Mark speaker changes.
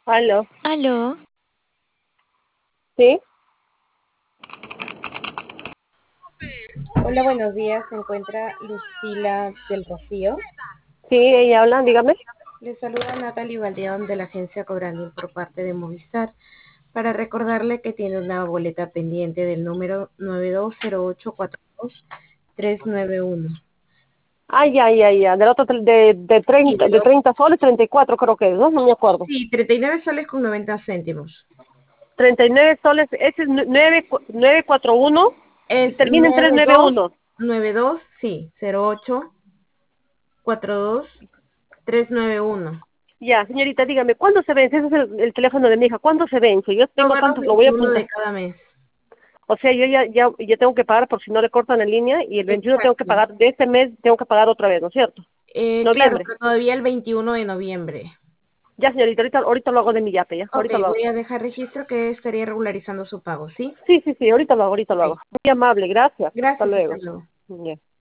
Speaker 1: Aló,
Speaker 2: Aló,
Speaker 1: ¿sí?
Speaker 3: Hola, buenos días. Se encuentra Lucila del Rocío.
Speaker 1: Sí, ella habla, dígame.
Speaker 3: Le saluda Natalie Valdeón de la agencia Cobrandín por parte de Movistar para recordarle que tiene una boleta pendiente del número 920842-391.
Speaker 1: Ya, del otro, de
Speaker 3: Sí,
Speaker 1: 30, de 30 soles, 34 creo que es, ¿no? No me acuerdo.
Speaker 3: sí, 39 soles con 90 céntimos.
Speaker 1: 39 soles, ese es 941 y
Speaker 3: Es
Speaker 1: termina en 391.
Speaker 3: 9292, sí, 0842-391.
Speaker 1: Ya, señorita, dígame, ¿cuándo se vence? Ese es el teléfono de mi hija, ¿cuándo se vence? Yo
Speaker 3: Lo
Speaker 1: tengo
Speaker 3: pagas
Speaker 1: tantos, lo voy a
Speaker 3: 21 de
Speaker 1: apuntar.
Speaker 3: cada mes.
Speaker 1: O sea, yo ya tengo que pagar por si no le cortan la línea y el 21 tengo que
Speaker 3: Exacto.
Speaker 1: pagar, de este mes tengo que pagar otra vez, ¿no es cierto?
Speaker 3: Claro,
Speaker 1: Noviembre.
Speaker 3: pero todavía el 21 de noviembre.
Speaker 1: Ya, señorita, ahorita lo hago de mi yape, ya,
Speaker 3: Ok,
Speaker 1: ahorita lo hago.
Speaker 3: voy a dejar registro que estaría regularizando su pago, ¿sí?
Speaker 1: Sí, ahorita lo hago, ahorita lo
Speaker 3: Ok,
Speaker 1: hago. Muy amable, gracias. Hasta
Speaker 3: gracias, hasta
Speaker 1: luego.
Speaker 3: luego.
Speaker 1: Ya.